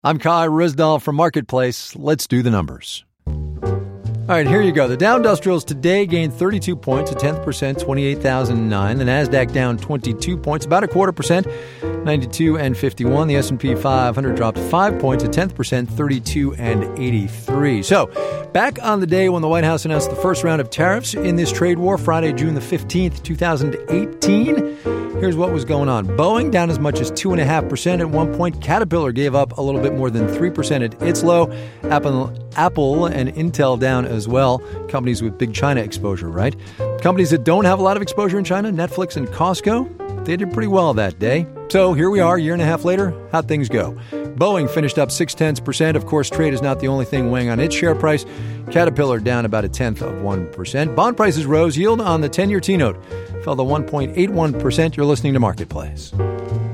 I'm Kai Rizdal from Marketplace. Let's do the numbers. All right, here you go. The Dow Industrials today gained 32 points, a 10%, 28,009. The NASDAQ down 22 points, about a 0.25%, 92 and 51. The S&P 500 dropped 5 points, a 10%, 32 and 83. So, back on the day when the White House announced the first round of tariffs in this trade war, Friday, June the 15th, 2018, here's what was going on. Boeing down as much as 2.5% at one point. Caterpillar gave up a little bit more than 3% at its low. Apple and Intel down as well. Companies with big China exposure, right? Companies that don't have a lot of exposure in China, Netflix and Costco, they did pretty well that day. So here we are, a year and a half later. How'd things go? Boeing finished up 0.6%. Of course, trade is not the only thing weighing on its share price. Caterpillar down about 0.1%. Bond prices rose. Yield on the 10-year T-note fell to 1.81%. You're listening to Marketplace.